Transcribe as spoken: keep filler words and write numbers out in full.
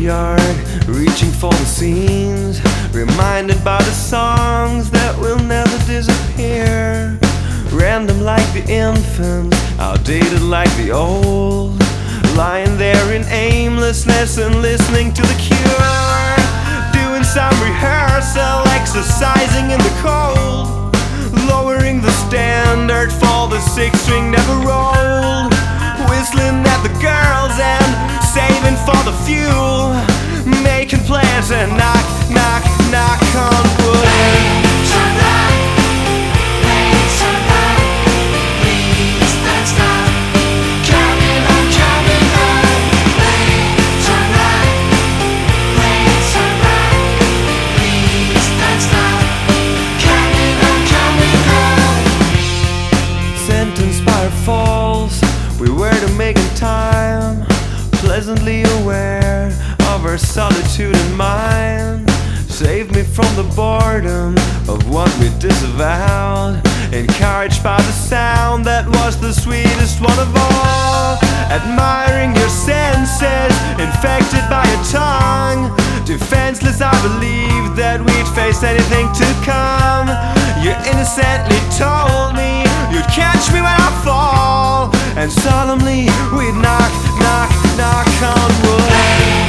yard, reaching for the scenes, reminded by the songs that will never disappear. Random like the infant, outdated like the old, lying there in aimlessness and listening to The Cure, doing some rehearsal, exercising in the cold, lowering the standard for the six string never rolled, whistling at the girls and saving for the fuel, making plans and knock, knock, knock on wood. Falls, we were to make in time, pleasantly aware of our solitude in mind. Saved me from the boredom of what we disavowed, encouraged by the sound that was the sweetest one of all. Admiring your senses, infected by your tongue, defenseless I believed that we'd face anything to come. You innocently told me you'd catch me when I fall, and solemnly we'd knock, knock, knock on wood.